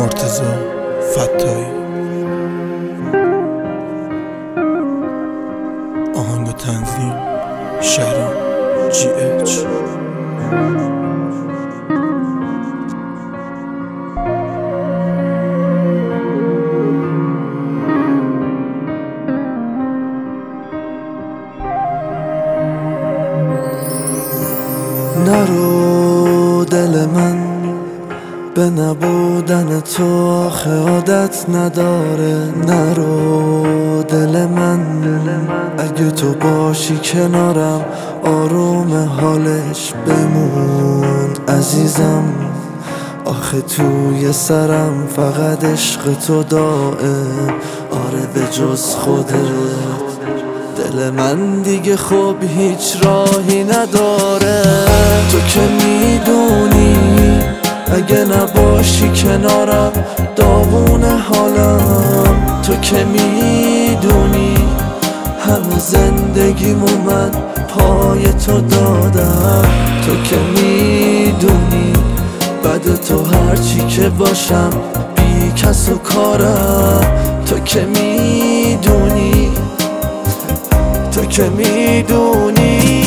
مرتضی فتایی. آهنگ و تنظیم شهرام GH. نرو دل من به نبودن تو آخه عادت نداره. نرو دل من اگه تو باشی کنارم آروم حالش بمون عزیزم. آخه توی سرم فقط عشق تو دائم. آره به جز خودت دل من دیگه خب هیچ راهی نداره. تو که میدونی اگه نباشی کنارم داغون حالم. تو که میدونی همه زندگیمو من پای تو دادم. تو که میدونی بعد تو هرچی که باشم بی کس و کارم. تو که میدونی تو که میدونی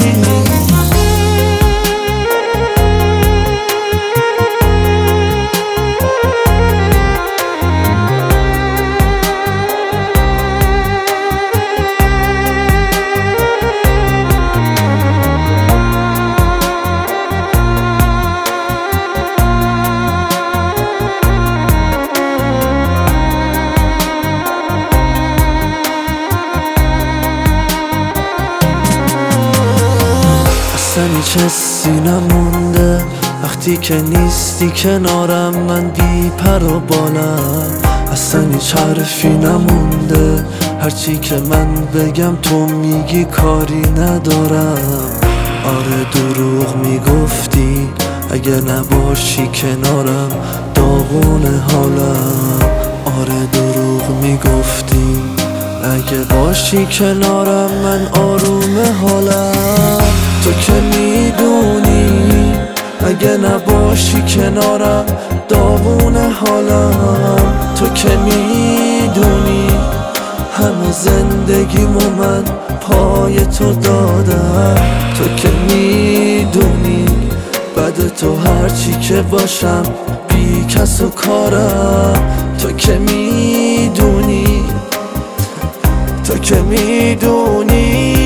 اصلا هیچ حسی نمونده وقتی که نیستی کنارم. من بی پر و بالم اصلا هیچ حرفی نمونده. هرچی که من بگم تو میگی کاری ندارم. آره دروغ میگفتی اگه نباشی کنارم داغون حالم. آره دروغ میگفتی اگه باشی کنارم من آروم حالم. تو که میدونی اگه نباشی کنارم داغون حالم. تو که میدونی همه زندگیمو من پای تو دادم. تو که میدونی بعد تو هرچی که باشم بی کس و کارم. تو که میدونی تو که میدونی